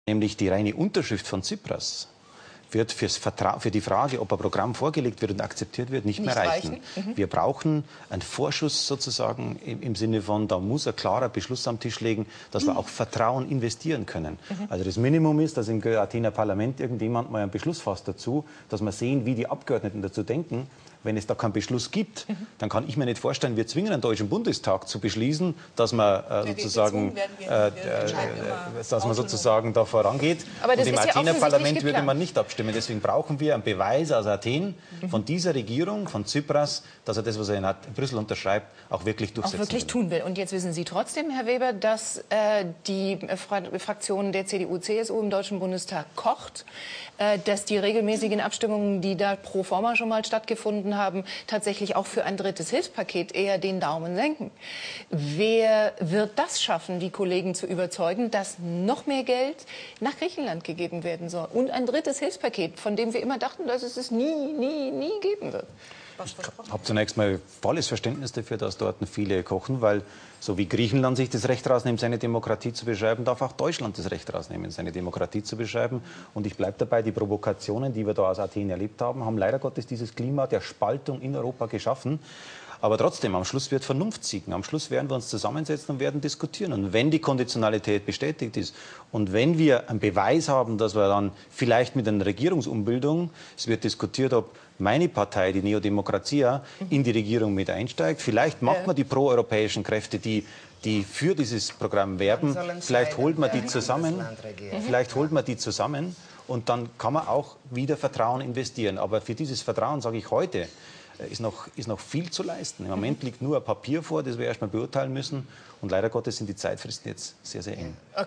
Nämlich die reine Unterschrift von Tsipras wird für die Frage, ob ein Programm vorgelegt wird und akzeptiert wird, nicht mehr reichen. Wir brauchen einen Vorschuss sozusagen im Sinne von, da muss ein klarer Beschluss am Tisch liegen, dass wir auch Vertrauen investieren können. Also das Minimum ist, dass im Athener Parlament irgendjemand mal einen Beschluss fasst dazu, dass wir sehen, wie die Abgeordneten dazu denken. Wenn es da keinen Beschluss gibt, dann kann ich mir nicht vorstellen, wir zwingen den Deutschen Bundestag zu beschließen, dass man sozusagen da vorangeht. Aber das und im ist ja Athener Parlament geplant. würde man nicht abstimmen. Deswegen brauchen wir einen Beweis aus Athen von dieser Regierung, von Tsipras, dass er das, was er in Brüssel unterschreibt, auch wirklich durchsetzen will. Auch wirklich tun will. Und jetzt wissen Sie trotzdem, Herr Weber, dass die Fraktion der CDU-CSU im Deutschen Bundestag kocht, dass die regelmäßigen Abstimmungen, die da pro forma schon mal stattgefunden haben, tatsächlich auch für ein drittes Hilfspaket eher den Daumen senken. Wer wird das schaffen, die Kollegen zu überzeugen, dass noch mehr Geld nach Griechenland gegeben werden soll? Und ein drittes Hilfspaket, von dem wir immer dachten, dass es nie geben wird. Ich habe zunächst mal volles Verständnis dafür, dass dort viele kochen, weil so wie Griechenland sich das Recht rausnimmt, seine Demokratie zu beschreiben, darf auch Deutschland das Recht rausnehmen, seine Demokratie zu beschreiben. Und ich bleibe dabei, die Provokationen, die wir da aus Athen erlebt haben, haben leider Gottes dieses Klima der Spaltung in Europa geschaffen. Aber trotzdem, am Schluss wird Vernunft siegen. Am Schluss werden wir uns zusammensetzen und werden diskutieren. Und wenn die Konditionalität bestätigt ist und wenn wir einen Beweis haben, dass wir dann vielleicht mit einer Regierungsumbildung, es wird diskutiert, ob meine Partei, die Neodemokratia, in die Regierung mit einsteigt. Vielleicht macht man die proeuropäischen Kräfte, die für dieses Programm werben. Vielleicht holt man die zusammen. Vielleicht holt man die zusammen. Und dann kann man auch wieder Vertrauen investieren. Aber für dieses Vertrauen, sage ich heute, ist noch viel zu leisten. Im Moment liegt nur ein Papier vor, das wir erstmal beurteilen müssen. Und leider Gottes sind die Zeitfristen jetzt sehr, sehr eng. Okay.